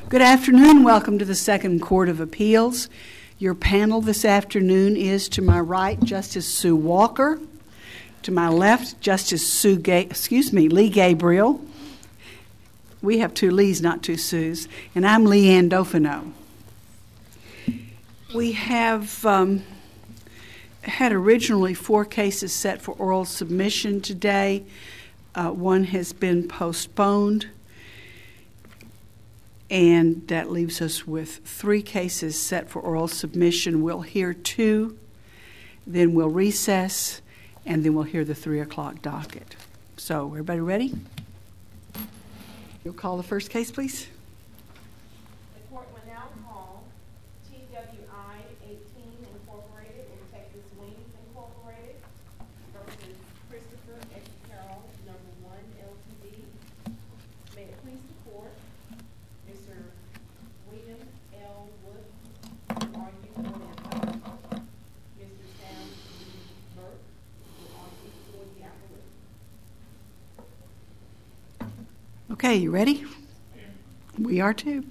Good afternoon. Welcome to the Second Court of Appeals. Your panel this afternoon is, to my right, Justice Sue Walker. To my left, Justice Lee Gabriel. We have two Lees, not two Sues. And I'm Leanne Dauphineau. We have had originally 4 cases set for oral submission today. One has been postponed. And that leaves us with 3 cases set for oral submission. We'll hear 2, then we'll recess, and then we'll hear the 3 o'clock docket. So, everybody ready? You'll call the first case, please. The court will now call TWI 18 Incorporated and Texas Wings Incorporated versus Christopher X. Carroll, No. 1 Ltd. May it please the court, Mr. William L. Wood will argue for the appellant. Mr. Sam D. Burke will argue for the appellant. Okay, you ready? We are too.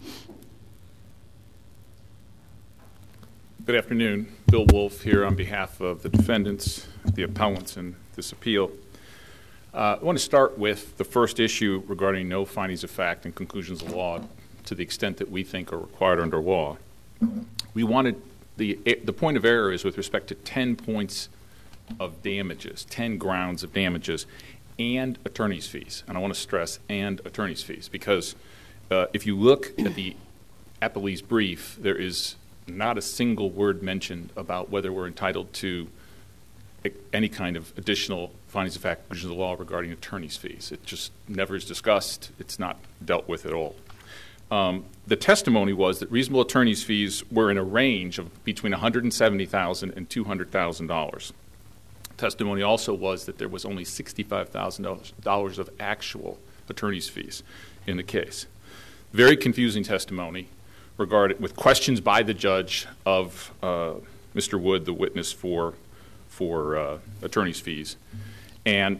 Good afternoon. Bill Wolf here on behalf of the defendants, the appellants in this appeal. I want to start with the first issue regarding no findings of fact and conclusions of law to the extent that we think are required under law. We wanted, the point of error is with respect to 10 points of damages, 10 grounds of damages, and attorney's fees. And I want to stress and attorney's fees because if you look at the appellee's brief, there is not a single word mentioned about whether we're entitled to any kind of additional findings of fact, conclusions of law regarding attorney's fees. It just never is discussed. It's not dealt with at all. The testimony was that reasonable attorney's fees were in a range of between $170,000 and $200,000. Testimony also was that there was only $65,000 of actual attorney's fees in the case. Very confusing testimony with questions by the judge of Mr. Wood, the witness for attorney's fees. And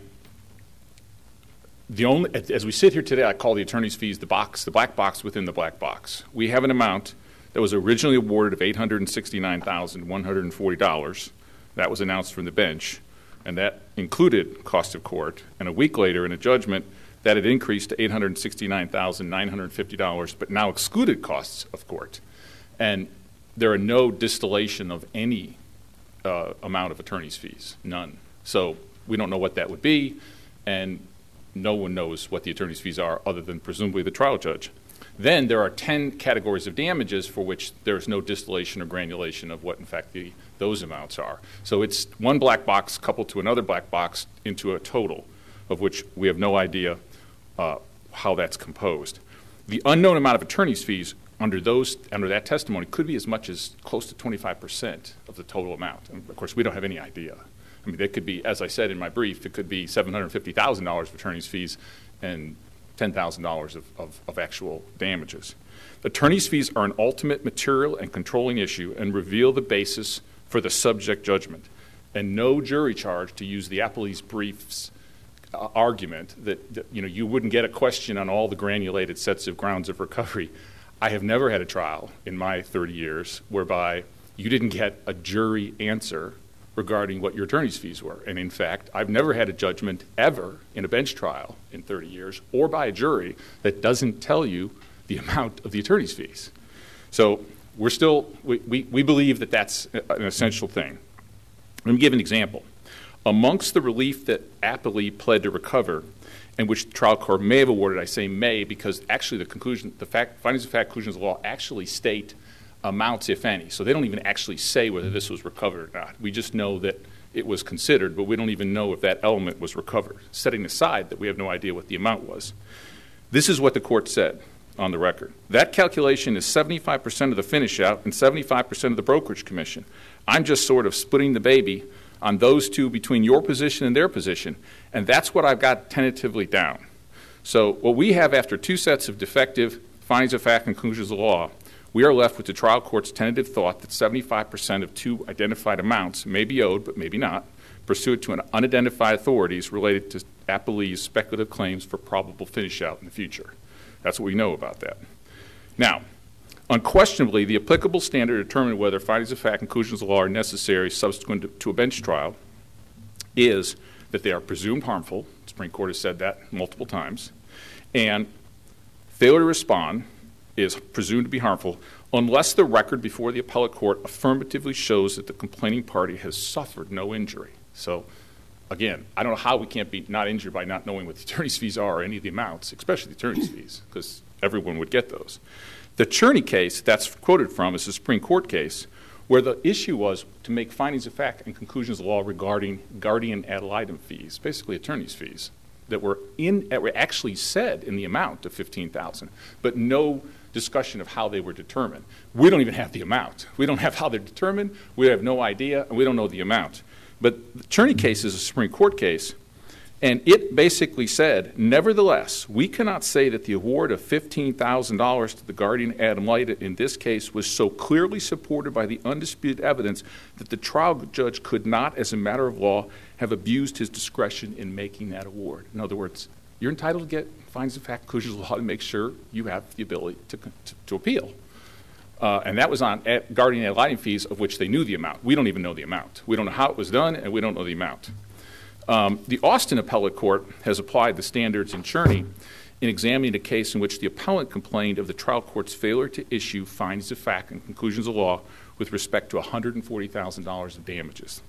as we sit here today, I call the attorney's fees the black box within the black box. We have an amount that was originally awarded of $869,140. That was announced from the bench, and that included cost of court. And a week later, in a judgment, that had increased to $869,950, but now excluded costs of court. And there are no distillation of any amount of attorney's fees, none. So we don't know what that would be, and no one knows what the attorney's fees are other than presumably the trial judge. Then there are 10 categories of damages for which there is no distillation or granulation of what, in fact, those amounts are. So it's one black box coupled to another black box into a total of which we have no idea how that's composed. The unknown amount of attorney's fees under that testimony could be as much as close to 25% of the total amount. And of course, we don't have any idea. I mean, that could be, as I said in my brief, it could be $750,000 of attorney's fees and $10,000 of actual damages. Attorney's fees are an ultimate material and controlling issue and reveal the basis for the subject judgment. And no jury charge, to use the appellee's brief's argument that you wouldn't get a question on all the granulated sets of grounds of recovery. I have never had a trial in my 30 years whereby you didn't get a jury answer regarding what your attorney's fees were. And in fact, I've never had a judgment ever in a bench trial in 30 years or by a jury that doesn't tell you the amount of the attorney's fees. So we believe that that's an essential thing. Let me give an example. Amongst the relief that appellee pled to recover, and which the trial court may have awarded, I say may because actually findings of fact, conclusions of law actually state amounts, if any. So they don't even actually say whether this was recovered or not. We just know that it was considered, but we don't even know if that element was recovered, setting aside that we have no idea what the amount was. This is what the court said on the record. That calculation is 75% of the finish out and 75% of the brokerage commission. I'm just sort of splitting the baby on those two between your position and their position, and that's what I've got tentatively down. So what we have after 2 sets of defective findings of fact and conclusions of law, we are left with the trial court's tentative thought that 75% of 2 identified amounts may be owed, but maybe not, pursuant to an unidentified authorities related to appellee's speculative claims for probable finish out in the future. That's what we know about that. Now, unquestionably, the applicable standard to determine whether findings of fact and conclusions of law are necessary subsequent to a bench trial is that they are presumed harmful. The Supreme Court has said that multiple times. And failure to respond is presumed to be harmful unless the record before the appellate court affirmatively shows that the complaining party has suffered no injury. So, again, I don't know how we can't be not injured by not knowing what the attorney's fees are or any of the amounts, especially the attorney's fees, because everyone would get those. The Cherney case that's quoted from is a Supreme Court case where the issue was to make findings of fact and conclusions of law regarding guardian ad litem fees, basically attorney's fees, that were actually said in the amount of $15,000, but no discussion of how they were determined. We don't even have the amount. We don't have how they're determined. We have no idea, and we don't know the amount. But the Cherney case is a Supreme Court case, and it basically said, nevertheless, we cannot say that the award of $15,000 to the guardian ad litem in this case was so clearly supported by the undisputed evidence that the trial judge could not, as a matter of law, have abused his discretion in making that award. In other words, you're entitled to get findings of fact, conclusions of law to make sure you have the ability to appeal. And that was on guardian ad litem fees of which they knew the amount. We don't even know the amount. We don't know how it was done, and we don't know the amount. The Austin Appellate Court has applied the standards in Cherney in examining a case in which the appellant complained of the trial court's failure to issue findings of fact and conclusions of law with respect to $140,000 of damages.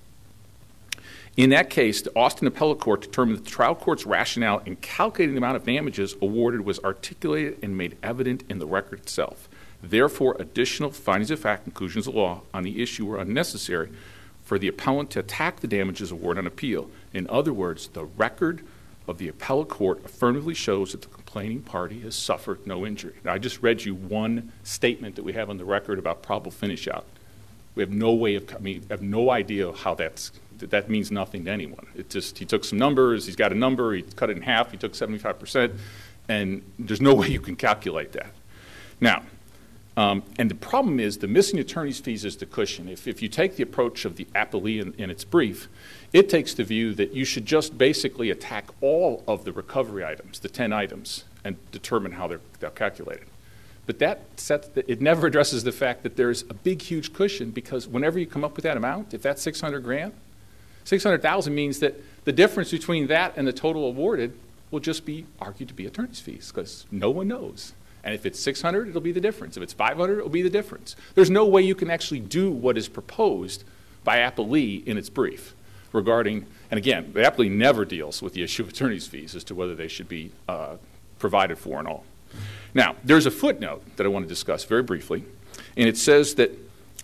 In that case, the Austin Appellate Court determined that the trial court's rationale in calculating the amount of damages awarded was articulated and made evident in the record itself. Therefore, additional findings of fact and conclusions of law on the issue were unnecessary for the appellant to attack the damages award on appeal. In other words, the record of the appellate court affirmatively shows that the complaining party has suffered no injury. Now, I just read you one statement that we have on the record about probable finish out. We have no way of, have no idea how that means nothing to anyone. It just, he took some numbers, he's got a number, he cut it in half, he took 75%, and there's no way you can calculate that. Now, and the problem is the missing attorney's fees is the cushion. If you take the approach of the appellee in its brief, it takes the view that you should just basically attack all of the recovery items, the 10 items, and determine how they're calculated. But it never addresses the fact that there's a big, huge cushion, because whenever you come up with that amount, if that's $600,000, $600,000 means that the difference between that and the total awarded will just be argued to be attorney's fees, because no one knows. And if it's $600, it'll be the difference. If it's $500, it'll be the difference. There's no way you can actually do what is proposed by appellee in its brief regarding, and again, the appellee never deals with the issue of attorney's fees as to whether they should be provided for and all. Now, there's a footnote that I want to discuss very briefly, and it suggests that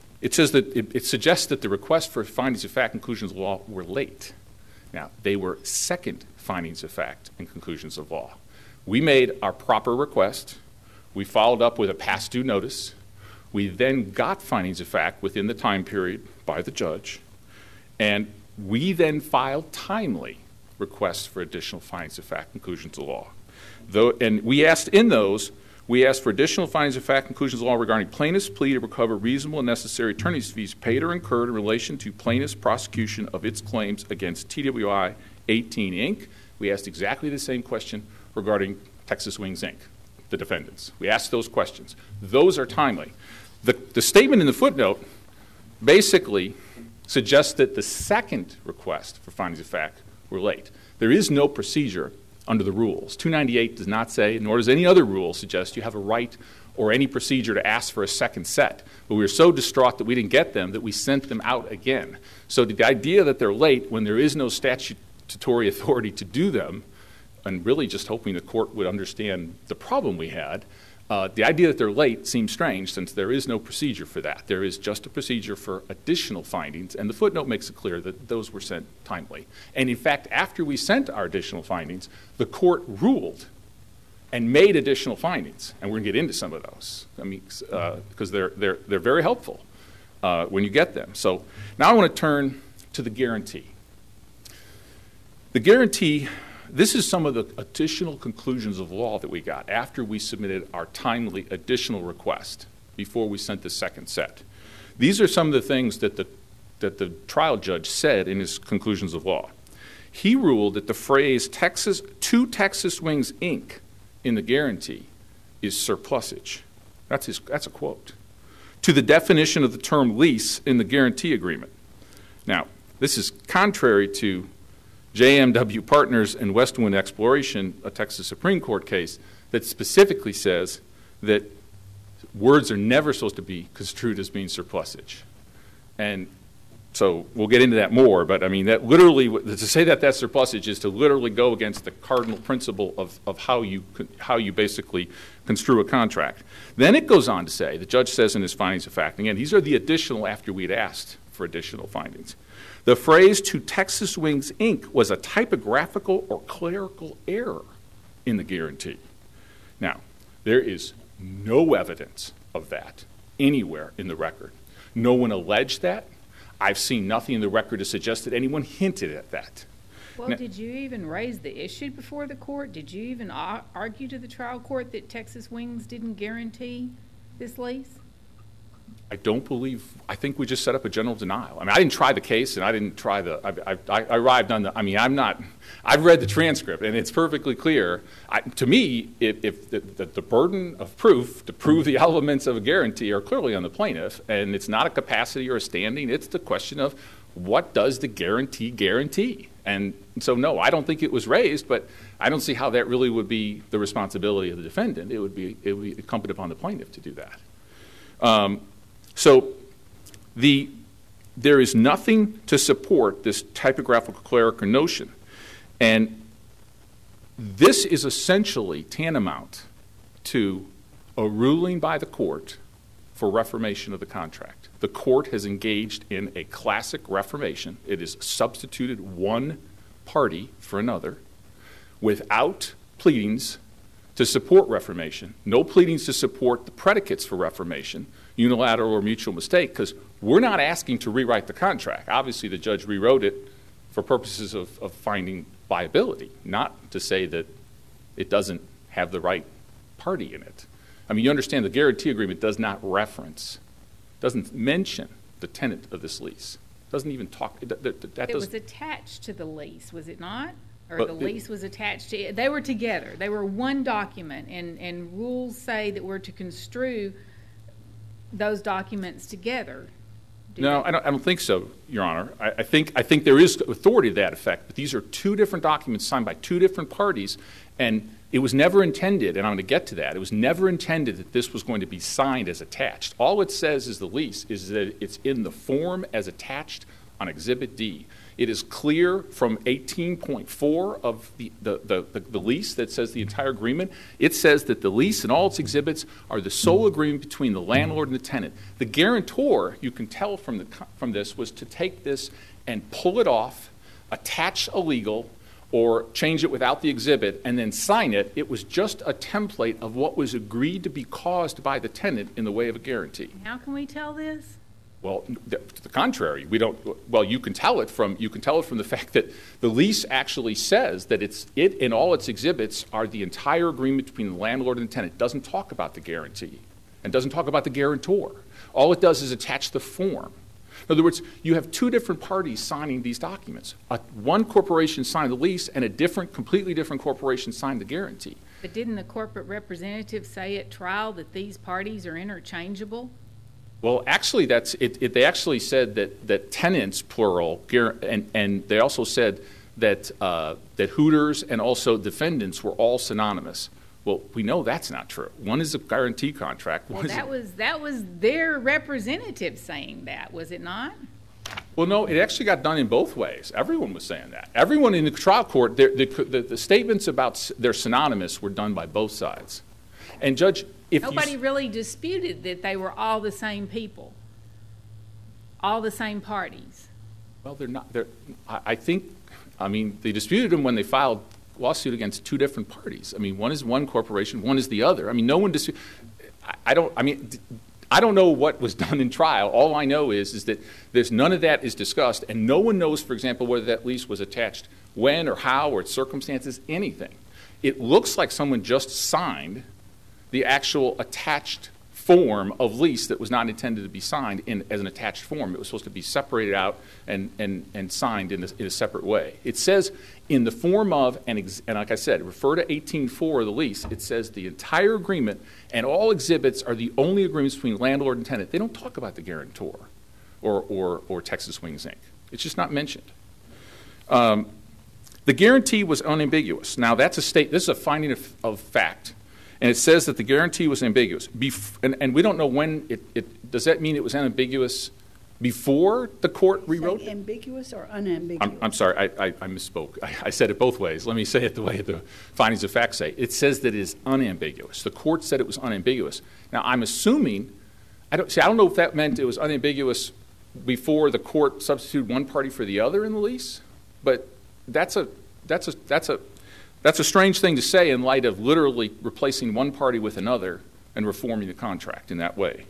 the request for findings of fact and conclusions of law were late. Now, they were second findings of fact and conclusions of law. We made our proper request. We followed up with a past due notice. We then got findings of fact within the time period by the judge, and we then filed timely requests for additional findings of fact and conclusions of law. And we asked for additional findings of fact and conclusions of law regarding plaintiff's plea to recover reasonable and necessary attorney's fees paid or incurred in relation to plaintiff's prosecution of its claims against TWI 18 Inc. We asked exactly the same question regarding Texas Wings Inc., the defendants. We asked those questions. Those are timely. The statement in the footnote basically suggests that the second request for findings of fact were late. There is no procedure under the rules. 298 does not say, nor does any other rule suggest you have a right or any procedure to ask for a second set. But we were so distraught that we didn't get them that we sent them out again. So the idea that they're late when there is no statutory authority to do them, and really just hoping the court would understand the problem we had, the idea that they're late seems strange since there is no procedure for that. There is just a procedure for additional findings, and the footnote makes it clear that those were sent timely. And in fact, after we sent our additional findings, the court ruled and made additional findings, and we're going to get into some of those. I mean, because they're very helpful when you get them. So now I want to turn to the guarantee. The guarantee. This is some of the additional conclusions of law that we got after we submitted our timely additional request before we sent the second set. These are some of the things that the trial judge said in his conclusions of law. He ruled that the phrase Texas Wings Inc. in the guarantee is surplusage. That's a quote. To the definition of the term lease in the guarantee agreement. Now, this is contrary to JMW Partners and Westwind Exploration, a Texas Supreme Court case that specifically says that words are never supposed to be construed as being surplusage. And so we'll get into that more, but I mean, that literally, to say that that's surplusage is to literally go against the cardinal principle of how you basically construe a contract. Then it goes on to say, the judge says in his findings of fact, again, these are the additional after we'd asked for additional findings. The phrase "to Texas Wings, Inc." was a typographical or clerical error in the guarantee. Now, there is no evidence of that anywhere in the record. No one alleged that. I've seen nothing in the record to suggest that anyone hinted at that. Well, now, did you even raise the issue before the court? Did you even argue to the trial court that Texas Wings didn't guarantee this lease? I think we just set up a general denial. I mean, I didn't try the case, and I didn't try I arrived on I've read the transcript, and it's perfectly clear. To me, if the burden of proof to prove the elements of a guarantee are clearly on the plaintiff, and it's not a capacity or a standing, it's the question of what does the guarantee? And so, no, I don't think it was raised, but I don't see how that really would be the responsibility of the defendant. It would be incumbent upon the plaintiff to do that. So there is nothing to support this typographical clerical notion. And this is essentially tantamount to a ruling by the court for reformation of the contract. The court has engaged in a classic reformation. It has substituted one party for another without pleadings to support reformation, no pleadings to support the predicates for reformation, unilateral or mutual mistake, because we're not asking to rewrite the contract. Obviously, the judge rewrote it for purposes of finding viability, not to say that it doesn't have the right party in it. I mean, you understand the guarantee agreement does not doesn't mention the tenant of this lease. Doesn't even talk. It was attached to the lease, was it not? Or the lease was attached to it. They were together. They were one document, and rules say that we're to construe those documents together. No, I don't think so, Your Honor. I think there is authority to that effect, but these are two different documents signed by two different parties, and it was never intended, and I'm going to get to that, it was never intended that this was going to be signed as attached. All it says is the lease is that it's in the form as attached on Exhibit D. It is clear from 18.4 of the lease that says the entire agreement. It says that the lease and all its exhibits are the sole agreement between the landlord and the tenant. The guarantor, you can tell from this, was to take this and pull it off, attach a legal, or change it without the exhibit, and then sign it. It was just a template of what was agreed to be caused by the tenant in the way of a guarantee. How can we tell this? Well, to the contrary, we don't. Well, you can tell it from the fact that the lease actually says that it and all its exhibits are the entire agreement between the landlord and the tenant. It doesn't talk about the guarantee and doesn't talk about the guarantor. All it does is attach the form. In other words, you have two different parties signing these documents. One corporation signed the lease, and a completely different corporation signed the guarantee. But didn't the corporate representative say at trial that these parties are interchangeable? Well, actually, that's it. They actually said that tenants, plural, and they also said that Hooters and also defendants were all synonymous. Well, we know that's not true. One is a guarantee contract. Well, that was their representative saying that, was it not? Well, no, it actually got done in both ways. Everyone was saying that. Everyone in the trial court, the statements about their synonymous were done by both sides. And Judge, nobody really disputed that they were all the same people, all the same parties. Well, they're not. I mean, they disputed them when they filed a lawsuit against two different parties. I mean, one is one corporation, one is the other. I mean, no one disputed. I don't know what was done in trial. All I know is that there's none of that is discussed, and no one knows, for example, whether that lease was attached when or how or its circumstances, anything. It looks like someone just signed the actual attached form of lease that was not intended to be signed as an attached form. It was supposed to be separated out and signed in a separate way. It says in the form of, and like I said, refer to 18.4 of the lease, it says the entire agreement and all exhibits are the only agreements between landlord and tenant. They don't talk about the guarantor or Texas Wings, Inc. It's just not mentioned. The guarantee was unambiguous. Now, this is a finding of fact. And it says that the guarantee was ambiguous. And we don't know when does that mean it was unambiguous before the court rewrote it? Ambiguous or unambiguous? I'm sorry, I misspoke. I said it both ways. Let me say it the way the findings of fact say. It says that it is unambiguous. The court said it was unambiguous. Now, I'm assuming, I don't know if that meant it was unambiguous before the court substituted one party for the other in the lease, but that's a strange thing to say in light of literally replacing one party with another and reforming the contract in that way.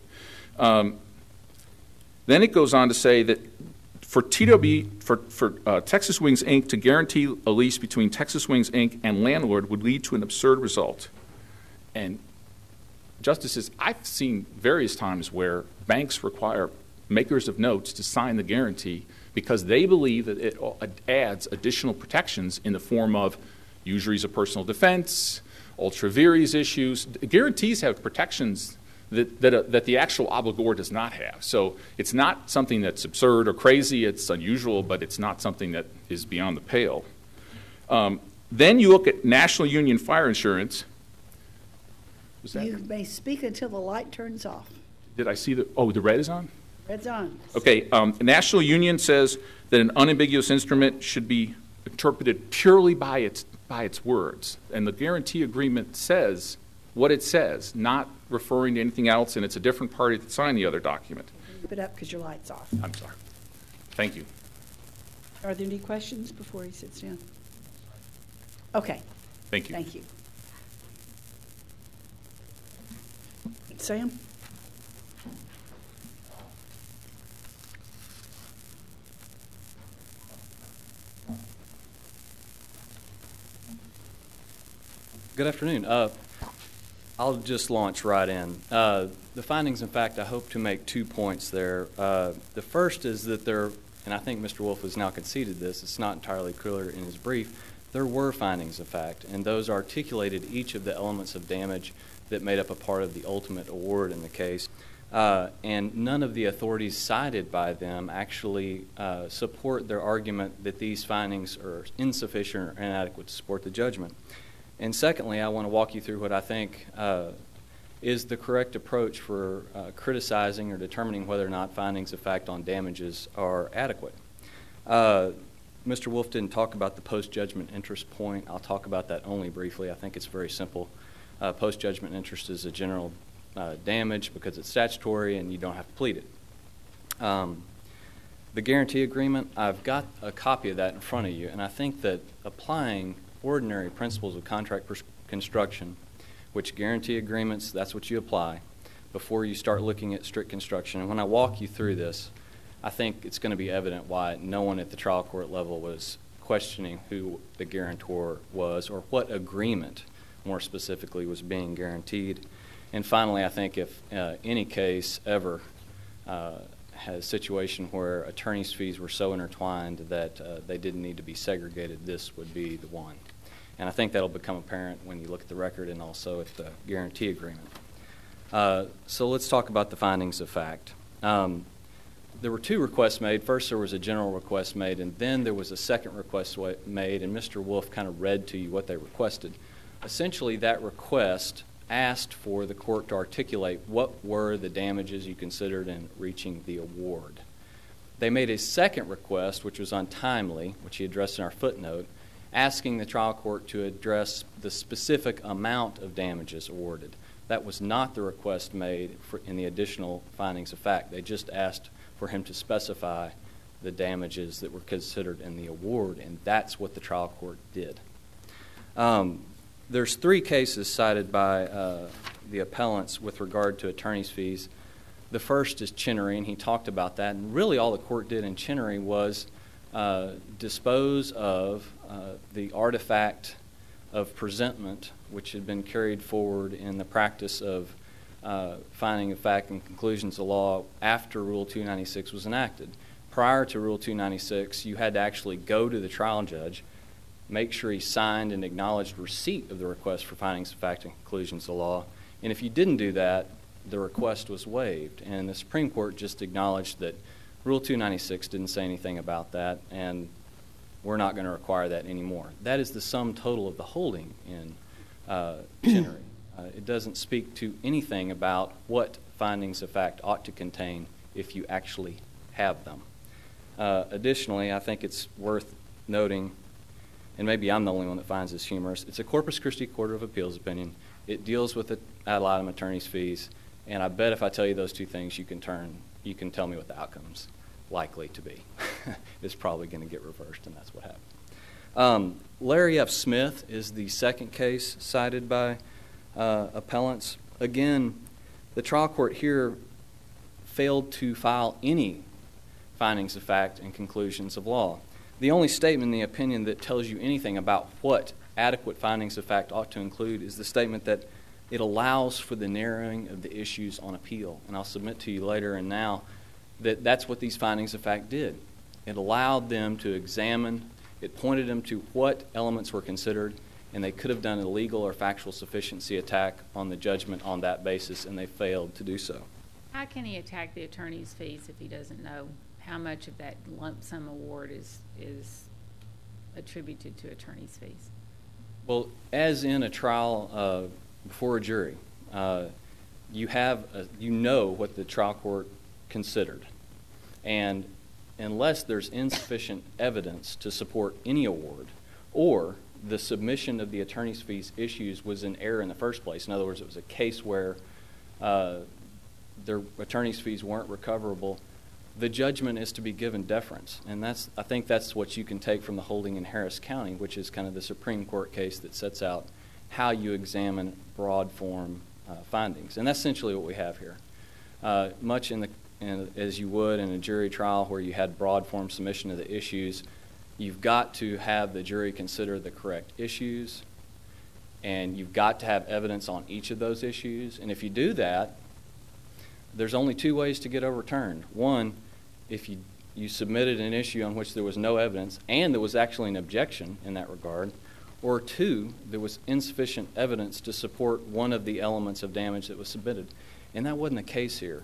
Then it goes on to say that for Texas Wings, Inc. to guarantee a lease between Texas Wings, Inc. and landlord would lead to an absurd result. And Justices, I've seen various times where banks require makers of notes to sign the guarantee because they believe that it adds additional protections in the form of usuries of personal defense, ultra vires issues. Guarantees have protections that the actual obligor does not have. So it's not something that's absurd or crazy. It's unusual, but it's not something that is beyond the pale. Then you look at National Union Fire Insurance. You may speak until the light turns off. Did I see the red is on? Red's on. Okay, National Union says that an unambiguous instrument should be interpreted purely by its words. And the guarantee agreement says what it says, not referring to anything else, and it's a different party that signed the other document. Keep it up because your light's off. I'm sorry. Thank you. Are there any questions before he sits down? Okay. Thank you. Thank you. Sam? Good afternoon. I'll just launch right in. The findings, in fact, I hope to make 2 points there. The first is that there, and I think Mr. Wolf has now conceded this, it's not entirely clear in his brief, there were findings of fact, and those articulated each of the elements of damage that made up a part of the ultimate award in the case. And none of the authorities cited by them actually support their argument that these findings are insufficient or inadequate to support the judgment. And secondly, I want to walk you through what I think is the correct approach for criticizing or determining whether or not findings of fact on damages are adequate. Mr. Wolf didn't talk about the post-judgment interest point. I'll talk about that only briefly. I think it's very simple. Post-judgment interest is a general damage because it's statutory and you don't have to plead it. The guarantee agreement, I've got a copy of that in front of you, and I think that applying ordinary principles of contract construction, which guarantee agreements, that's what you apply before you start looking at strict construction. And when I walk you through this, I think it's going to be evident why no one at the trial court level was questioning who the guarantor was or what agreement, more specifically, was being guaranteed. And finally, I think if any case ever had a situation where attorney's fees were so intertwined that they didn't need to be segregated, this would be the one. And I think that'll become apparent when you look at the record and also at the guarantee agreement. So let's talk about the findings of fact. There were 2 requests made. First, there was a general request made, and then there was a second request made, and Mr. Wolf kind of read to you what they requested. Essentially, that request asked for the court to articulate what were the damages you considered in reaching the award. They made a second request, which was untimely, which he addressed in our footnote, asking the trial court to address the specific amount of damages awarded. That was not the request made in the additional findings of fact. They just asked for him to specify the damages that were considered in the award, and that's what the trial court did. There's 3 cases cited by the appellants with regard to attorney's fees. The first is Chenery, and he talked about that. And really all the court did in Chenery was dispose of the artifact of presentment, which had been carried forward in the practice of finding of fact and conclusions of law after Rule 296 was enacted. Prior to Rule 296, you had to actually go to the trial judge, make sure he signed and acknowledged receipt of the request for findings of fact and conclusions of law. And if you didn't do that, the request was waived. And the Supreme Court just acknowledged that Rule 296 didn't say anything about that, and we're not going to require that anymore. That is the sum total of the holding in Chenery. It doesn't speak to anything about what findings of fact ought to contain if you actually have them. Additionally, I think it's worth noting, and maybe I'm the only one that finds this humorous, it's a Corpus Christi Court of Appeals opinion. It deals with the ad litem attorney's fees, and I bet if I tell you those two things, you can tell me what the outcome's likely to be. It's probably going to get reversed, and that's what happened. Larry F. Smith is the second case cited by appellants. Again, the trial court here failed to file any findings of fact and conclusions of law. The only statement in the opinion that tells you anything about what adequate findings of fact ought to include is the statement that it allows for the narrowing of the issues on appeal. And I'll submit to you later and now that that's what these findings of fact did. It allowed them to examine, it pointed them to what elements were considered, and they could have done a legal or factual sufficiency attack on the judgment on that basis, and they failed to do so. How can he attack the attorney's fees if he doesn't know how much of that lump sum award is attributed to attorney's fees? Well, as in a trial before a jury, you know what the trial court considered, and unless there's insufficient evidence to support any award, or the submission of the attorney's fees issues was in error in the first place. In other words, it was a case where their attorney's fees weren't recoverable, the judgment is to be given deference. And I think that's what you can take from the holding in Harris County, which is kind of the Supreme Court case that sets out how you examine broad form findings. And that's essentially what we have here. Much as you would in a jury trial where you had broad form submission of the issues, you've got to have the jury consider the correct issues, and you've got to have evidence on each of those issues. And if you do that, there's only two ways to get overturned. One, if you submitted an issue on which there was no evidence and there was actually an objection in that regard, or two, there was insufficient evidence to support one of the elements of damage that was submitted. And that wasn't the case here.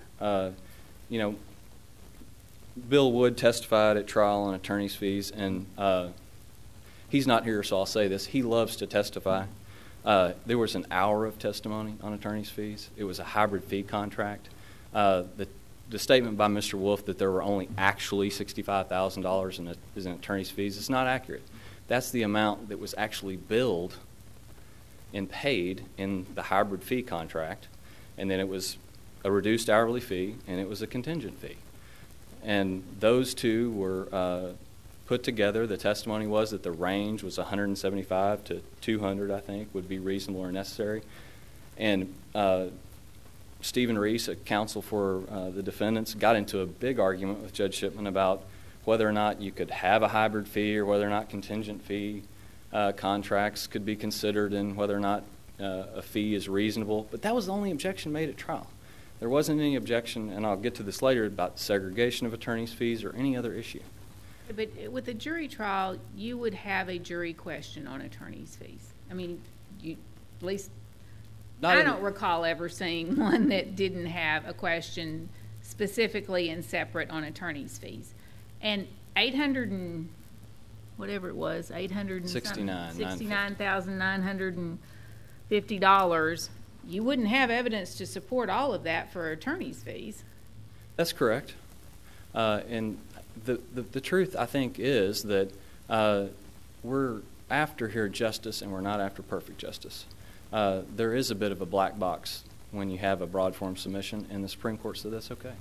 Bill Wood testified at trial on attorney's fees, and he's not here, so I'll say this. He loves to testify. There was an hour of testimony on attorney's fees. It was a hybrid fee contract. The statement by Mr. Wolf that there were only actually $65,000 in attorney's fees is not accurate. That's the amount that was actually billed and paid in the hybrid fee contract, and then it was a reduced hourly fee, and it was a contingent fee. And those two were put together. The testimony was that the range was 175 to 200, I think, would be reasonable or necessary. And Stephen Reese, a counsel for the defendants, got into a big argument with Judge Shipman about whether or not you could have a hybrid fee or whether or not contingent fee contracts could be considered and whether or not a fee is reasonable. But that was the only objection made at trial. There wasn't any objection, and I'll get to this later, about segregation of attorney's fees or any other issue. But with a jury trial, you would have a jury question on attorney's fees. I mean, at least I don't recall ever seeing one that didn't have a question specifically and separate on attorney's fees. And $69,950, you wouldn't have evidence to support all of that for attorney's fees. That's correct. And the truth, I think, is that we're after here justice and we're not after perfect justice. There is a bit of a black box when you have a broad form submission, and the Supreme Court said that's okay.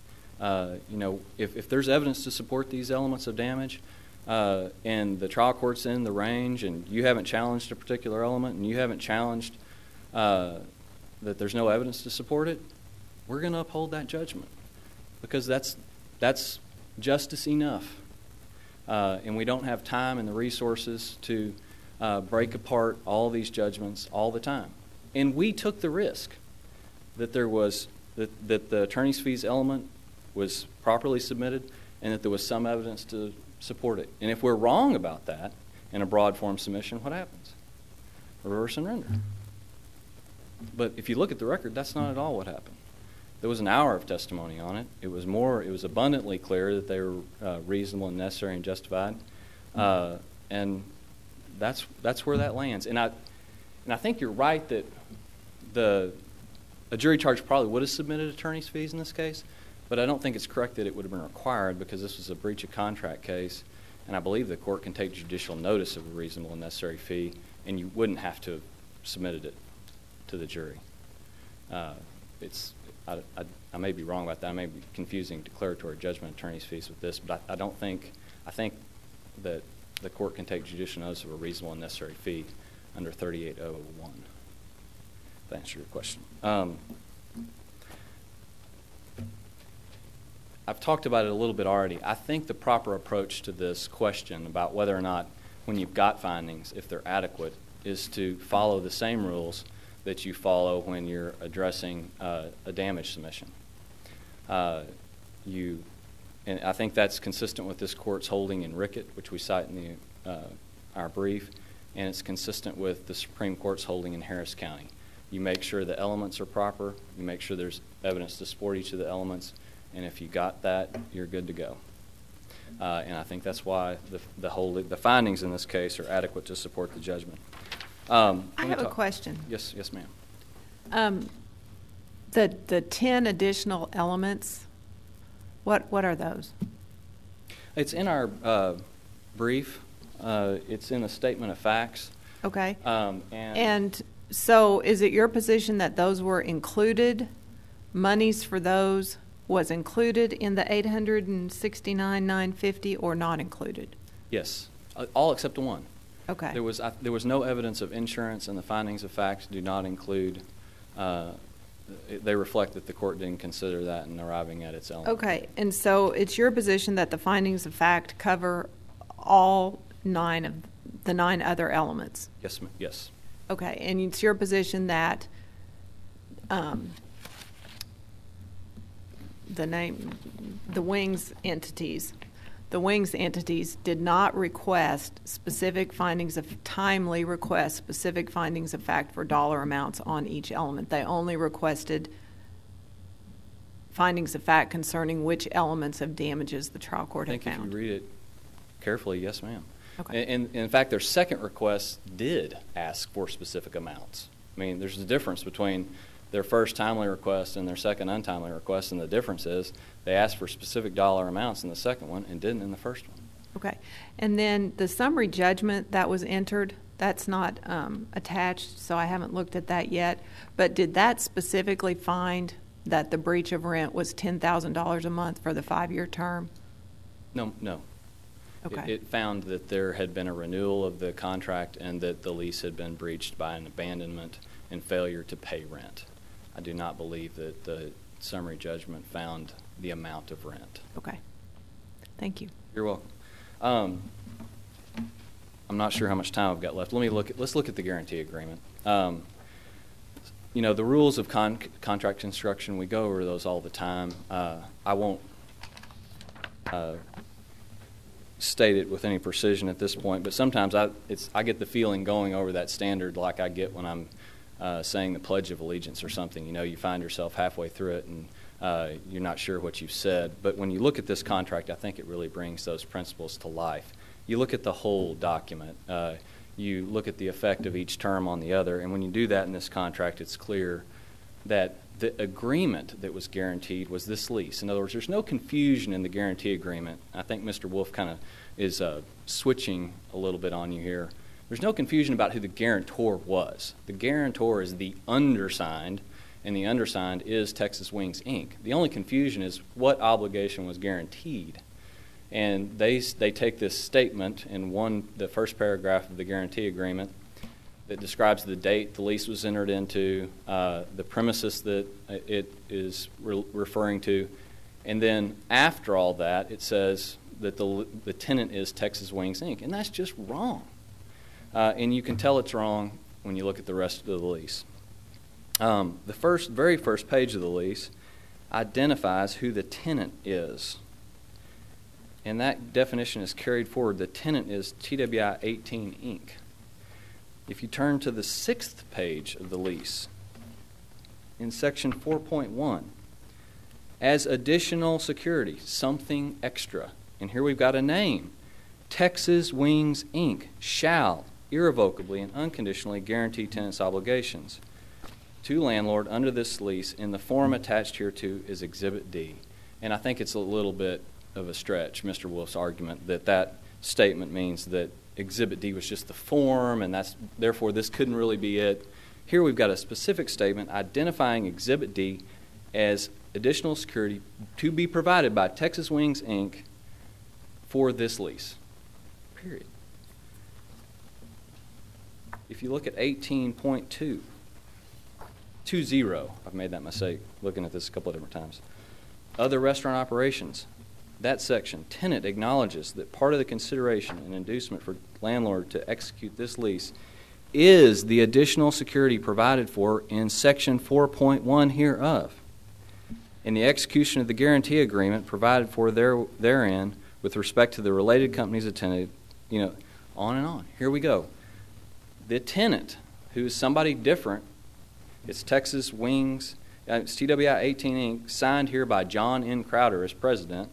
If there's evidence to support these elements of damage, and the trial court's in the range, and you haven't challenged a particular element, and you haven't challenged that there's no evidence to support it, we're going to uphold that judgment because that's justice enough. And we don't have time and the resources to break apart all these judgments all the time. And we took the risk. that that the attorney's fees element was properly submitted and that there was some evidence to support it. And if we're wrong about that in a broad form submission, what happens? Reverse and render. But if you look at the record, that's not at all what happened. There was an hour of testimony on it. It was abundantly clear that they were reasonable and necessary and justified. And that's where that lands. And I think you're right that a jury charge probably would have submitted attorney's fees in this case, but I don't think it's correct that it would have been required because this was a breach of contract case, and I believe the court can take judicial notice of a reasonable and necessary fee, and you wouldn't have to have submitted it to the jury. I may be wrong about that. I may be confusing declaratory judgment attorney's fees with this, but I think that the court can take judicial notice of a reasonable and necessary fee under 38001. If that answers your question. I've talked about it a little bit already. I think the proper approach to this question about whether or not, when you've got findings, if they're adequate, is to follow the same rules that you follow when you're addressing a damage submission. And I think that's consistent with this court's holding in Rickett, which we cite in our brief, and it's consistent with the Supreme Court's holding in Harris County. You make sure the elements are proper, you make sure there's evidence to support each of the elements, and if you got that, you're good to go. And I think that's why the findings in this case are adequate to support the judgment. I have a question. Yes, ma'am. The 10 additional elements, what are those? It's in our brief. It's in the statement of facts. Okay. And so is it your position that those were included, monies for those was included in the $869,950 or not included? Yes, all except one. Okay. There was no evidence of insurance, and the findings of facts do not include. They reflect that the court didn't consider that in arriving at its element. Okay, and so it's your position that the findings of fact cover all 9 of the 9 other elements? Yes, ma'am. Yes. Okay, and it's your position that the Wings entities did not request specific findings of timely request, specific findings of fact for dollar amounts on each element. They only requested findings of fact concerning which elements of damages the trial court had found. I think if you read it carefully, yes, ma'am. Okay. And in fact, their second request did ask for specific amounts. I mean, there's a difference between their first timely request and their second untimely request, and the difference is they asked for specific dollar amounts in the second one and didn't in the first one. Okay. And then the summary judgment that was entered, that's not attached, so I haven't looked at that yet. But did that specifically find that the breach of rent was $10,000 a month for the 5-year term? No. Okay. It found that there had been a renewal of the contract and that the lease had been breached by an abandonment and failure to pay rent. I do not believe that the summary judgment found the amount of rent. Okay. Thank you. You're welcome. I'm not sure how much time I've got left. Let's look at the guarantee agreement. The rules of contract construction, we go over those all the time. I won't state it with any precision at this point, but sometimes I get the feeling going over that standard like I get when I'm saying the Pledge of Allegiance or something. You find yourself halfway through it and you're not sure what you've said. But when you look at this contract, I think it really brings those principles to life. You look at the whole document. You look at the effect of each term on the other. And when you do that in this contract, it's clear that the agreement that was guaranteed was this lease. In other words, there's no confusion in the guarantee agreement. I think Mr. Wolf kind of is switching a little bit on you here. There's no confusion about who the guarantor was. The guarantor is the undersigned, and the undersigned is Texas Wings, Inc. The only confusion is what obligation was guaranteed. And they take this statement in the first paragraph of the guarantee agreement that describes the date the lease was entered into, the premises that it is referring to, and then after all that, it says that the tenant is Texas Wings, Inc., and that's just wrong. And you can tell it's wrong when you look at the rest of the lease. The very first page of the lease identifies who the tenant is. And that definition is carried forward. The tenant is TWI 18 Inc. If you turn to the 6th page of the lease, in section 4.1, as additional security, something extra. And here we've got a name. Texas Wings Inc. shall irrevocably and unconditionally guarantee tenants' obligations to landlord under this lease in the form attached hereto is Exhibit D. And I think it's a little bit of a stretch, Mr. Wolf's argument, that statement means that Exhibit D was just the form, and therefore this couldn't really be it. Here we've got a specific statement identifying Exhibit D as additional security to be provided by Texas Wings Inc. for this lease. Period. If you look at 18.2, 2.0, I've made that mistake looking at this a couple of different times. Other restaurant operations, that section, tenant acknowledges that part of the consideration and inducement for landlord to execute this lease is the additional security provided for in section 4.1 hereof. In the execution of the guarantee agreement provided for therein with respect to the related companies attended, on and on. Here we go. The tenant, who is somebody different, it's Texas Wings, it's TWI 18 Inc., signed here by John N. Crowder as president,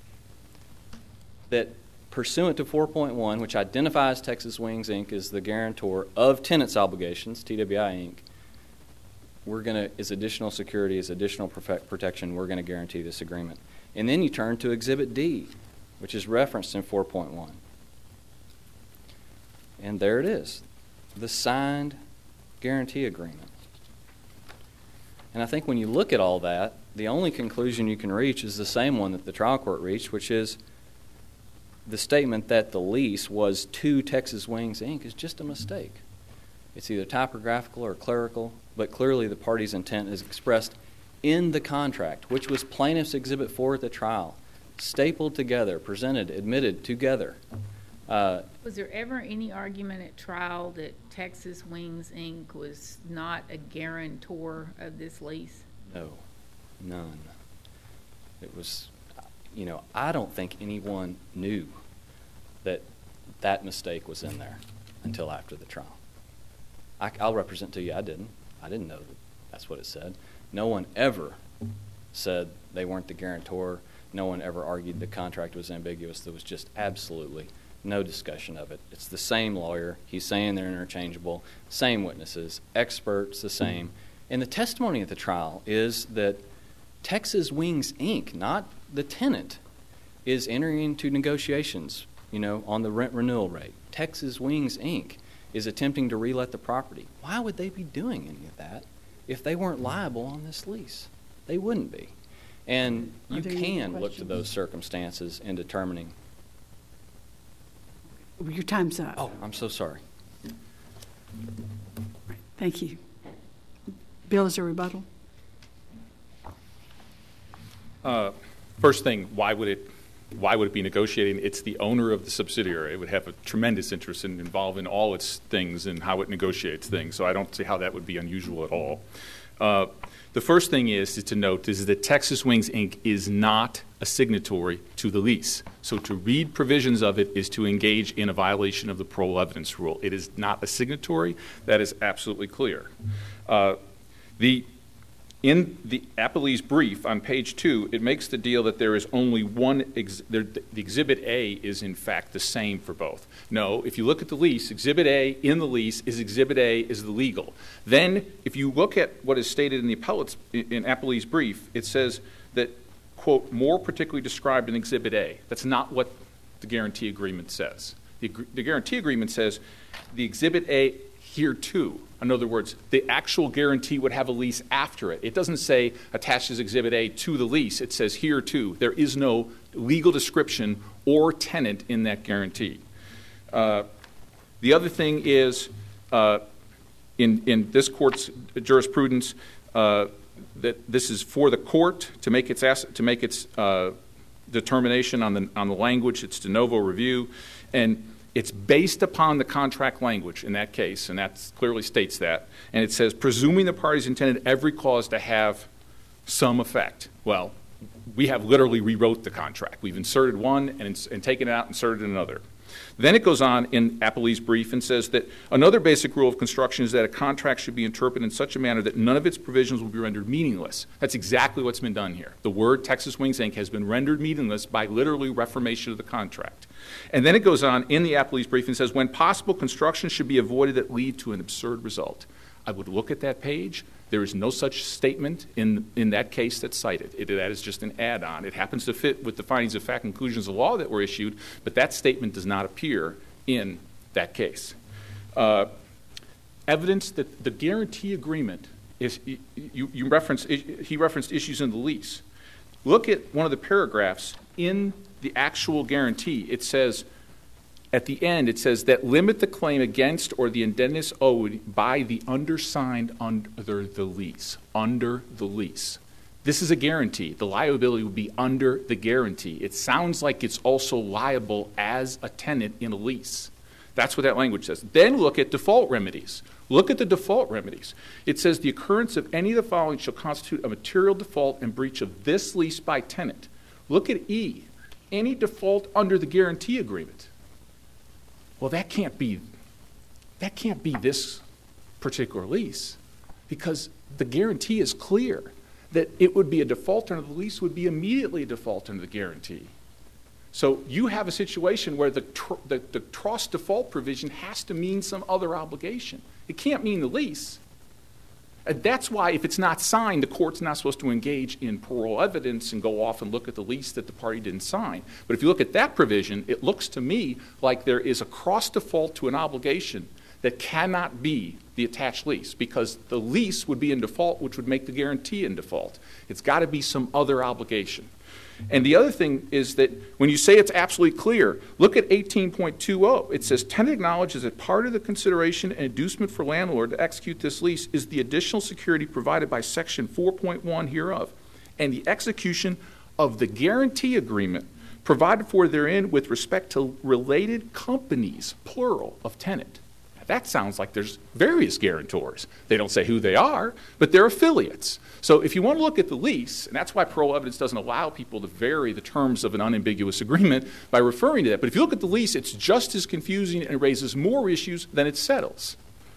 that pursuant to 4.1, which identifies Texas Wings Inc. as the guarantor of tenants' obligations, TWI Inc., as additional security, as additional protection, we're going to guarantee this agreement. And then you turn to Exhibit D, which is referenced in 4.1. And there it is, the signed guarantee agreement. And I think when you look at all that, the only conclusion you can reach is the same one that the trial court reached, which is the statement that the lease was to Texas Wings Inc. is just a mistake. It's either typographical or clerical, but clearly the party's intent is expressed in the contract, which was Plaintiff's Exhibit 4 at the trial, stapled together, presented, admitted together. Was there ever any argument at trial that Texas Wings Inc. was not a guarantor of this lease? No, none. It was, I don't think anyone knew that mistake was in there until after the trial. I'll represent to you, I didn't know that that's what it said. No one ever said they weren't the guarantor. No one ever argued the contract was ambiguous. There was just absolutely no discussion of it. It's the same lawyer. He's saying they're interchangeable. Same witnesses. Experts, the same. And the testimony at the trial is that Texas Wings Inc., not the tenant, is entering into negotiations, on the rent renewal rate. Texas Wings Inc. is attempting to relet the property. Why would they be doing any of that if they weren't liable on this lease? They wouldn't be. And you can look to those circumstances in determining. Your time's up. Oh, I'm so sorry. Thank you. Bill, is there a rebuttal? First thing, why would it be negotiating? It's the owner of the subsidiary. It would have a tremendous interest in involving all its things and how it negotiates things. So I don't see how that would be unusual at all. The first thing is to note is that Texas Wings Inc. is not a signatory to the lease. So to read provisions of it is to engage in a violation of the parole evidence rule. It is not a signatory. That is absolutely clear. In the appellee's brief on page 2, it makes the deal that there is only one, the Exhibit A is in fact the same for both. No, if you look at the lease, Exhibit A in the lease is Exhibit A is the legal. Then if you look at what is stated in the appellee's brief, it says that, quote, more particularly described in Exhibit A. That's not what the guarantee agreement says. The guarantee agreement says the Exhibit A here too. In other words, the actual guarantee would have a lease after it. It doesn't say attaches Exhibit A to the lease. It says here too. There is no legal description or tenant in that guarantee. The other thing is in this court's jurisprudence that this is for the court to make its determination on the language. It's de novo review, and It's based upon the contract language in that case, and that clearly states that. And it says, presuming the parties intended every clause to have some effect. Well, we have literally rewrote the contract. We've inserted one and taken it out and inserted another. Then it goes on in Appellee's brief and says that another basic rule of construction is that a contract should be interpreted in such a manner that none of its provisions will be rendered meaningless. That's exactly what's been done here. The word Texas Wings, Inc. has been rendered meaningless by literally reformation of the contract. And then it goes on in the Appellee's brief and says, when possible, construction should be avoided that lead to an absurd result. I would look at that page. There is no such statement in that case that's cited. That is just an add-on. It happens to fit with the findings of fact and conclusions of law that were issued, but that statement does not appear in that case. Evidence that the guarantee agreement is, he referenced issues in the lease. Look at one of the paragraphs in the actual guarantee. It says, at the end, it says that limit the claim against or the indebtedness owed by the undersigned under the lease. Under the lease. This is a guarantee. The liability would be under the guarantee. It sounds like it's also liable as a tenant in a lease. That's what that language says. Then look at default remedies. Look at the default remedies. It says the occurrence of any of the following shall constitute a material default and breach of this lease by tenant. Look at E. Any default under the guarantee agreement. Well, that can't be this particular lease, because the guarantee is clear that it would be a default under the lease would be immediately a default under the guarantee. So you have a situation where the trust default provision has to mean some other obligation. It can't mean the lease. And that's why if it's not signed, the court's not supposed to engage in parole evidence and go off and look at the lease that the party didn't sign. But if you look at that provision, it looks to me like there is a cross default to an obligation that cannot be the attached lease, because the lease would be in default, which would make the guarantee in default. It's got to be some other obligation. And the other thing is that when you say it's absolutely clear, look at 18.20. It says, tenant acknowledges that part of the consideration and inducement for landlord to execute this lease is the additional security provided by section 4.1 hereof, and the execution of the guarantee agreement provided for therein with respect to related companies, plural, of tenant. That sounds like there's various guarantors. They don't say who they are, but they're affiliates. So if you want to look at the lease, and that's why parole evidence doesn't allow people to vary the terms of an unambiguous agreement by referring to that. But if you look at the lease, it's just as confusing and raises more issues than it settles.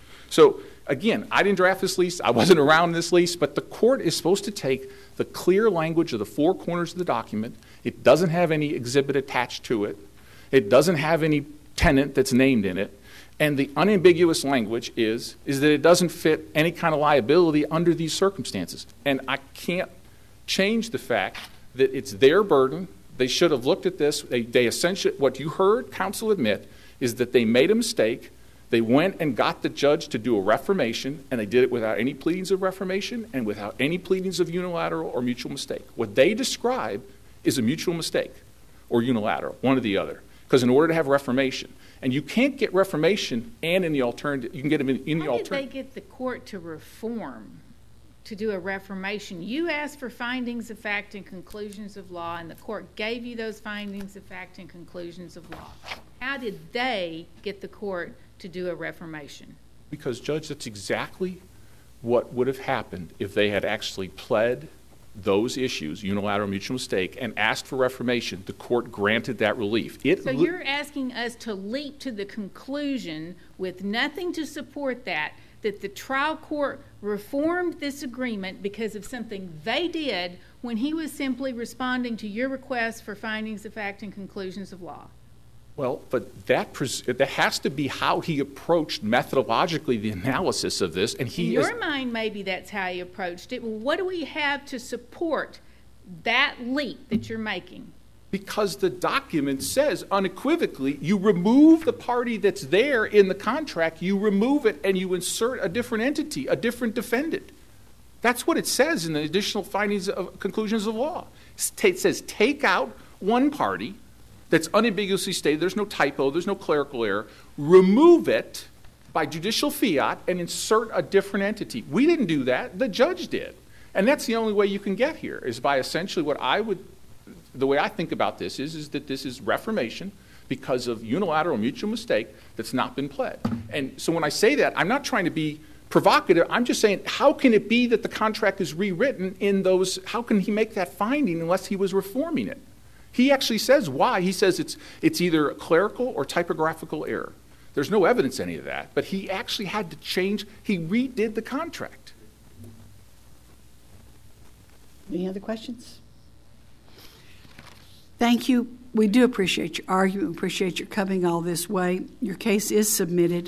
So again, I didn't draft this lease. I wasn't around this lease, but the court is supposed to take the clear language of the four corners of the document. It doesn't have any exhibit attached to it. It doesn't have any tenant that's named in it. And the unambiguous language is that it doesn't fit any kind of liability under these circumstances. And I can't change the fact that it's their burden. They should have looked at this. They essentially, what you heard counsel admit is that they made a mistake. They went and got the judge to do a reformation, and they did it without any pleadings of reformation and without any pleadings of unilateral or mutual mistake. What they describe is a mutual mistake or unilateral, one or the other. Because in order to have reformation, and you can't get reformation and in the alternative, you can get them in the alternative. How did they get the court to reform, to do a reformation? You asked for findings of fact and conclusions of law, and the court gave you those findings of fact and conclusions of law. How did they get the court to do a reformation? Because, Judge, that's exactly what would have happened if they had actually pled those issues, unilateral mutual mistake, and asked for reformation. The court granted that relief. So you're asking us to leap to the conclusion with nothing to support that the trial court reformed this agreement because of something they did when he was simply responding to your request for findings of fact and conclusions of law. Well, but that has to be how he approached methodologically the analysis of this. And in your mind, maybe that's how he approached it. Well, what do we have to support that leap that you're making? Because the document says unequivocally, you remove the party that's there in the contract, you remove it, and you insert a different entity, a different defendant. That's what it says in the additional findings of conclusions of law. It says take out one party that's unambiguously stated, there's no typo, there's no clerical error, remove it by judicial fiat and insert a different entity. We didn't do that, the judge did. And that's the only way you can get here, is by essentially the way I think about this is that this is reformation. because of unilateral mutual mistake that's not been pled. And so when I say that, I'm not trying to be provocative. I'm just saying, how can it be that the contract is rewritten in those, how can he make that finding unless he was reforming it? He actually says why. He says it's either clerical or typographical error. There's no evidence any of that, but he actually had to change, he redid the contract. Any other questions? Thank you. We do appreciate your argument. We appreciate your coming all this way. Your case is submitted.